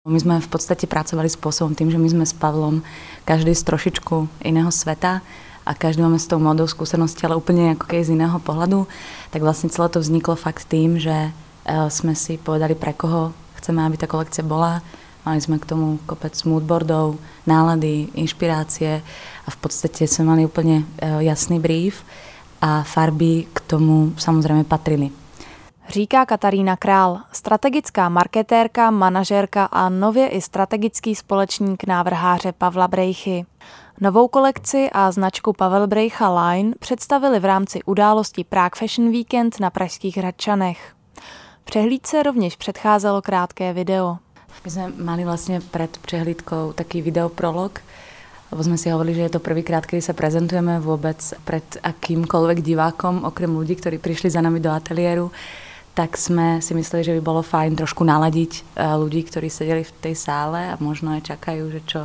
My sme v podstate pracovali spôsobom tým, že my sme s Pavlom každý z trošičku iného sveta a každý máme s tou modou skúsenosti, ale úplne ako keby z iného pohľadu. Tak vlastne celé to vzniklo fakt tým, že sme si povedali, pre koho chceme, aby tá kolekcia bola. Mali sme k tomu kopec moodboardov, nálady, inšpirácie a v podstate sme mali úplne jasný brief a farby k tomu samozrejme patrili. Říká Katarína Král, strategická marketérka, manažérka a nově i strategický společník návrháře Pavla Brejchy. Novou kolekci a značku Pavel Brejcha Line představili v rámci události Prague Fashion Weekend na pražských Hradčanech. Přehlídce rovněž předcházelo krátké video. My sme mali vlastne pred přehlídkou taký videoprolog, lebo sme si hovorili, že je to prvýkrát, kedy sa prezentujeme vôbec pred akýmkoľvek divákom, okrem ľudí, ktorí prišli za nami do ateliéru. Tak sme si mysleli, že by bolo fajn trošku naladiť ľudí, ktorí sedeli v tej sále a možno aj čakajú, že čo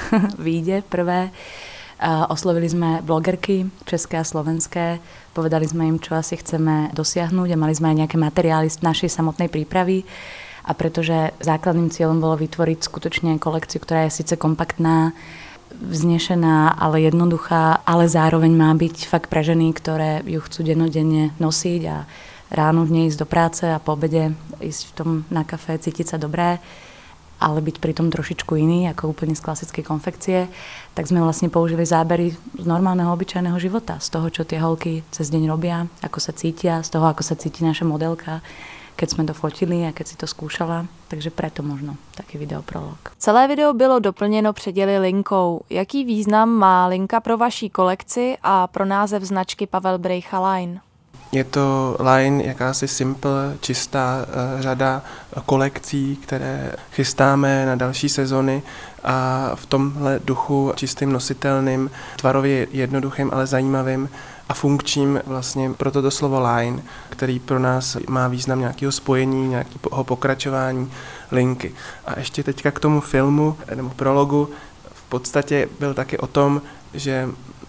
vyjde prvé. Oslovili sme blogerky české a slovenské, povedali sme im, čo asi chceme dosiahnuť a mali sme aj nejaké materiály z našej samotnej prípravy. A pretože základným cieľom bolo vytvoriť skutočne kolekciu, ktorá je síce kompaktná, vznešená, ale jednoduchá, ale zároveň má byť fakt pre ženy, ktoré ju chcú dennodenne nosiť a ráno v nej ísť do práce a po obede ísť v tom na kafe, cítiť sa dobré, ale byť pritom trošičku iný, ako úplne z klasickej konfekcie, tak sme vlastne použili zábery z normálneho, obyčajného života, z toho, čo tie holky cez deň robia, ako sa cítia, z toho, ako sa cíti naša modelka, keď sme to fotili a keď si to skúšala, takže preto možno taký videoprolog. Celé video bylo doplněno předěly linkou. Jaký význam má linka pro vaší kolekci a pro název značky Pavel Brejcha Line? Je to line, jakási simple, čistá řada kolekcí, které chystáme na další sezony a v tomhle duchu čistým, nositelným, tvarově jednoduchým, ale zajímavým a funkčním vlastně pro toto slovo line, který pro nás má význam nějakého spojení, nějakého pokračování linky. A ještě teďka k tomu filmu nebo prologu v podstatě byl taky o tom, že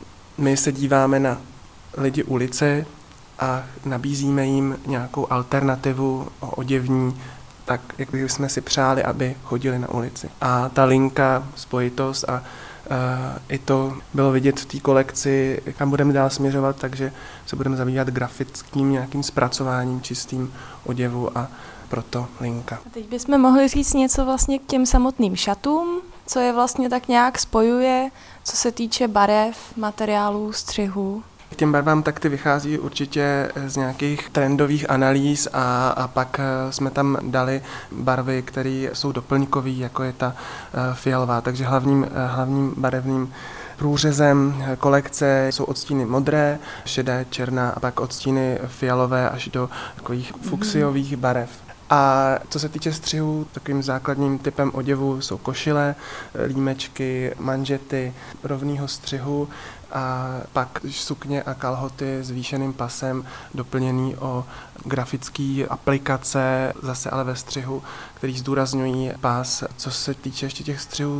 my se díváme na lidi ulice a nabízíme jim nějakou alternativu oděvní, tak jak bychom si přáli, aby chodili na ulici. A ta linka, spojitost a i to bylo vidět v té kolekci, kam budeme dál směřovat, takže se budeme zabývat grafickým nějakým zpracováním čistým oděvu a proto linka. A teď bychom mohli říct něco vlastně k těm samotným šatům, co je vlastně tak nějak spojuje, co se týče barev, materiálů, střihů. K těm barvám tak ty vychází určitě z nějakých trendových analýz a pak jsme tam dali barvy, které jsou doplňkové, jako je ta fialová. Takže hlavním barevným průřezem kolekce jsou odstíny modré, šedé, černá a pak odstíny fialové až do takových fuksiových barev. A co se týče střihu, takovým základním typem oděvu jsou košile, límečky, manžety rovného střihu a pak sukně a kalhoty s výšeným pasem doplněný o grafické aplikace, zase ale ve střihu, který zdůrazňují pás. Co se týče ještě těch střihů,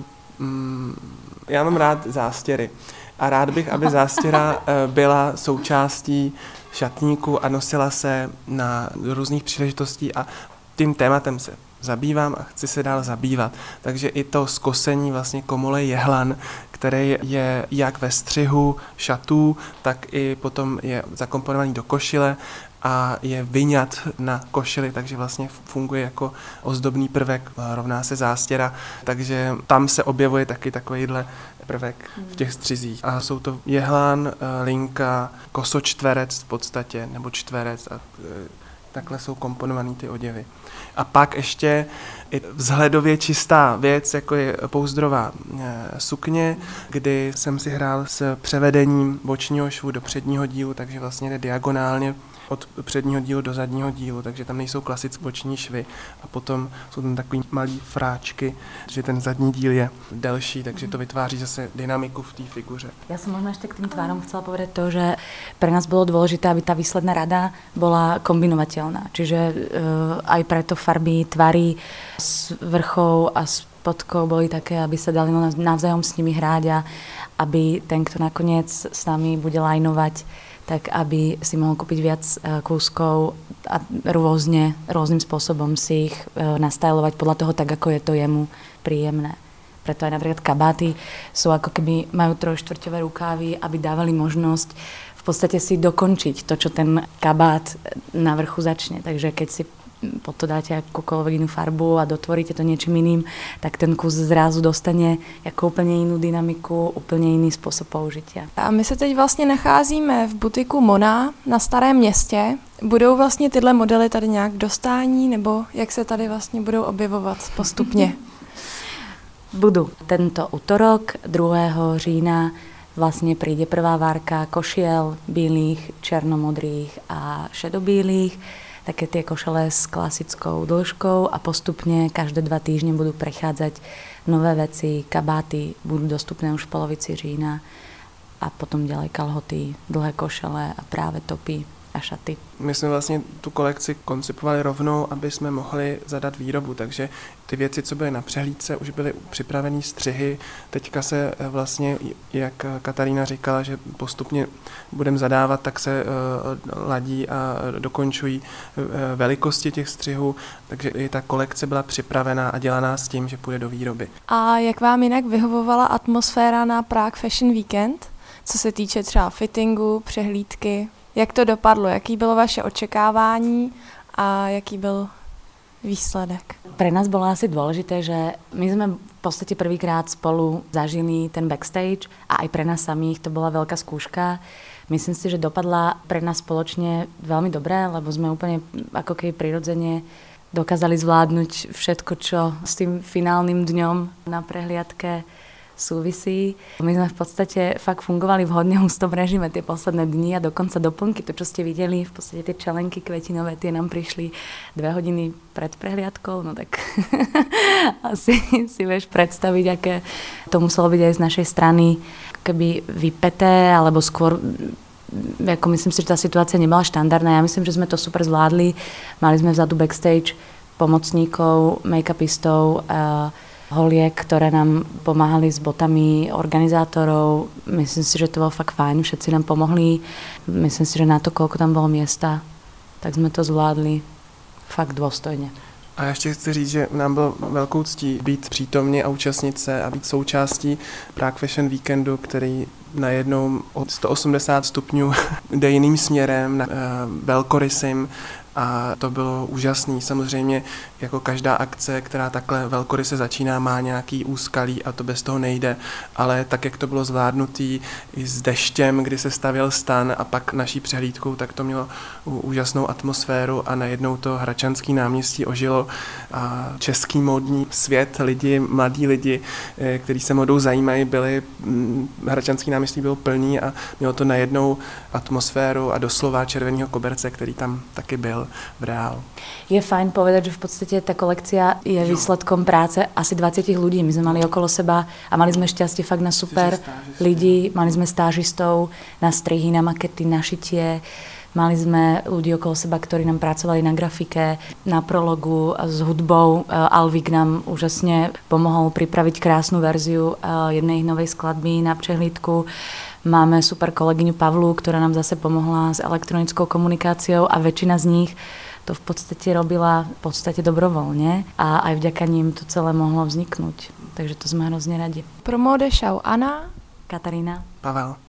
já mám rád zástěry a rád bych, aby zástěra byla součástí šatníku a nosila se na různých příležitostí a tím tématem se zabývám a chci se dál zabývat. Takže i to skosení vlastně komole jehlan, který je jak ve střihu šatů, tak i potom je zakomponovaný do košile a je vyňat na košili, takže vlastně funguje jako ozdobný prvek, rovná se zástěra, takže tam se objevuje taky takovýhle prvek v těch střizích. A jsou to jehlan, linka, kosočtverec v podstatě, nebo čtverec a takhle jsou komponovaný ty oděvy. A pak ještě i vzhledově čistá věc, jako je pouzdrová sukně, kdy jsem si hrál s převedením bočního švu do předního dílu, takže vlastně jde diagonálně od předního dílu do zadního dílu, takže tam nejsou klasické boční švy a potom jsou tam takový malý fráčky, že ten zadní díl je delší, takže to vytváří zase dynamiku v té figuře. Ja som možno ešte k tým tvárom chcela povedať to, že pre nás bolo dôležité, aby tá výsledná rada bola kombinovateľná. Čiže aj preto farby, tvary s vrchou a spodkou boli také, aby sa dali navzájom s nimi hrať a aby ten, kto nakoniec s nami bude lajnovať tak aby si mohol kúpiť viac kúskov a rôznym spôsobom si ich nastajlovať podľa toho tak, ako je to jemu príjemné. Preto aj napríklad kabáty sú ako keby majú 3/4 rukávy, aby dávali možnosť v podstate si dokončiť to, čo ten kabát na vrchu začne. Takže keď si pod to dáte akúkoľvek inú farbu a dotvoríte to niečím iným, tak ten kus zrazu dostane jako úplně jinou dynamiku, úplně jiný způsob použitia. A my se teď vlastně nacházíme v butiku Mona na Starém Městě. Budou vlastně tyhle modely tady nějak k dostání, nebo jak se tady vlastně budou objevovat postupně? Budú. Tento útorok, 2. října, vlastne príde prvá várka košiel bílých, černomodrých a šedobílých. Také tie košele s klasickou dĺžkou a postupne každé 2 týždne budú prechádzať nové veci, kabáty budú dostupné už v polovici října a potom ďalej kalhoty, dlhé košele a práve topy a šaty. My jsme vlastně tu kolekci koncipovali rovnou, aby jsme mohli zadat výrobu, takže ty věci, co byly na přehlídce, už byly připravené střihy. Teďka se vlastně, jak Katarína říkala, že postupně budeme zadávat, tak se ladí a dokončují velikosti těch střihů, takže i ta kolekce byla připravená a dělaná s tím, že půjde do výroby. A jak vám jinak vyhovovala atmosféra na Prague Fashion Weekend, co se týče třeba fittingu, přehlídky? Jak to dopadlo? Jaký bylo vaše očekávání a jaký byl výsledek? Pre nás bolo asi dôležité, že my sme v podstate prvýkrát spolu zažili ten backstage a aj pre nás samých to bola veľká skúška. Myslím si, že dopadla pre nás spoločne veľmi dobré, lebo sme úplne ako keby prirodzene dokázali zvládnuť všetko, čo s tým finálnym dňom na prehliadke súvisí. My sme v podstate fakt fungovali v hodne hustom režime tie posledné dni a dokonca doplnky, to čo ste videli, v podstate tie čelenky kvetinové, tie nám prišli 2 hodiny pred prehliadkou, no tak asi si vieš predstaviť, aké to muselo byť aj z našej strany keby vypeté, alebo skôr ako myslím si, že tá situácia nebola štandardná. Ja myslím, že sme to super zvládli. Mali sme vzadu backstage pomocníkov, make-upistov, holiek, ktoré nám pomáhali s botami organizátorov. Myslím si, že to bolo fakt fajn, všetci nám pomohli. Myslím si, že na to, koľko tam bolo miesta, tak sme to zvládli fakt dôstojne. A já ještě chci říct, že nám bylo velkou ctí být přítomni a účastnit se a být součástí Prague Fashion Weekendu, který najednou od 180 stupňů jde jiným směrem, velkorysým. A to bylo úžasný. Samozřejmě jako každá akce, která takhle velkoryse začíná, má nějaký úskalí a to bez toho nejde. Ale tak, jak to bylo zvládnutý i s deštěm, kdy se stavěl stan a pak naší přehlídkou, tak to mělo úžasnou atmosféru a najednou to Hradčanský náměstí ožilo a český módní svět, mladí lidi, kteří se modou zajímají, Hradčanský náměstí bylo plný a mělo to najednou atmosféru a doslova červeného koberce, který tam taky byl v reálu. Je fajn povedať, že v podstate tá kolekcia je výsledkom práce asi 20 ľudí. My sme mali okolo seba a mali sme šťastie fakt na super ľudí. Mali sme stážistov na strihy, na makety, na šitie. Mali sme ľudí okolo seba, ktorí nám pracovali na grafike, na prologu s hudbou. Alvik nám úžasne pomohol pripraviť krásnu verziu jednej novej skladby na přehlídku. Máme super kolegyňu Pavlu, ktorá nám zase pomohla s elektronickou komunikáciou a väčšina z nich to v podstate robila v podstate dobrovoľne a aj vďaka ním to celé mohlo vzniknúť. Takže to sme hrozne radi. Pro Modešau Anna, Katarína, Pavel.